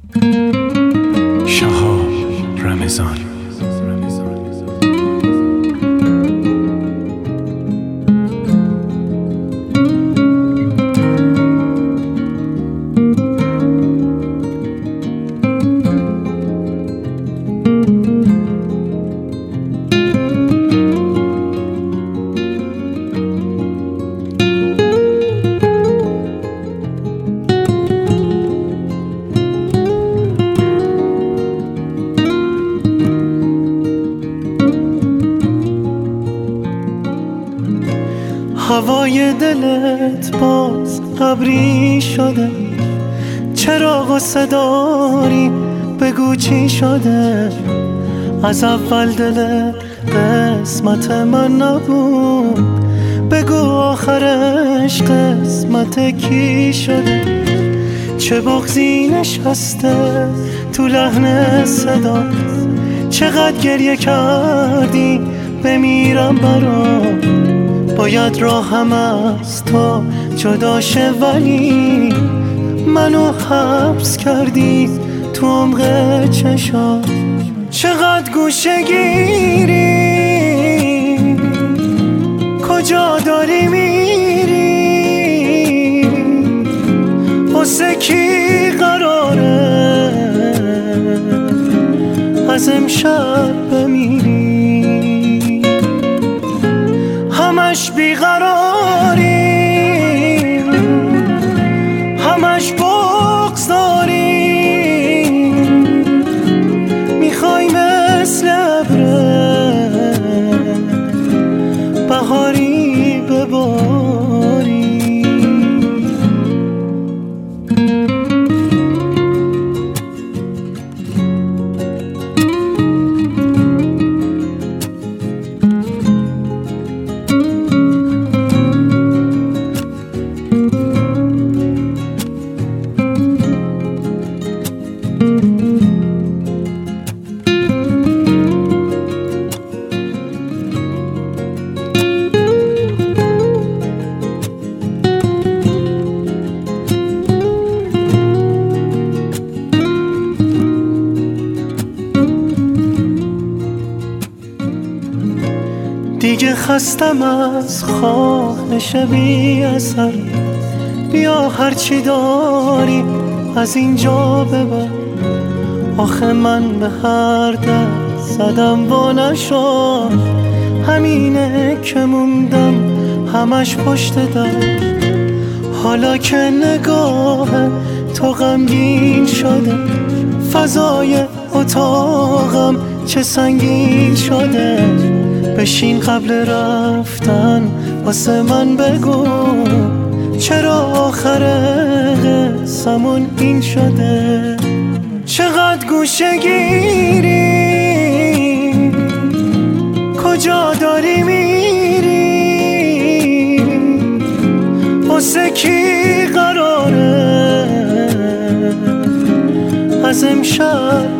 شهاب رمضان. هوای دلت باز ابری شده، چرا غصه داری؟ بگو چی شده؟ از اول دلت قسمت من نبود، بگو آخرش قسمت کی شده؟ چه بغضی نشسته تو لحن صدا، چقدر گریه کردی بمیرم برات. باید راهم از تو جدا شه، ولی منو حبس کردی تو عمق چشات. چقدر گوشه گیری، کجا داری میری؟ واسه کی قراره از امشب بمیری؟ همش بیقراری، همش بغض داری، میخوای مثل ابر بهاری بباری. دیگه خستم از خواهش بی اثر، بیا هرچی داری از اینجا ببر. آخه من به هر دست زدم و نشد، همینه که موندم همش پشت در. حالا که نگاه تو غمگین شده، فضای اتاقم چه سنگین شده. بشین قبل رفتن واسه من بگو، چرا آخر قصمون این شده؟ چقدر گوشه گیری، کجا داری میری؟ واسه کی قراره از امشب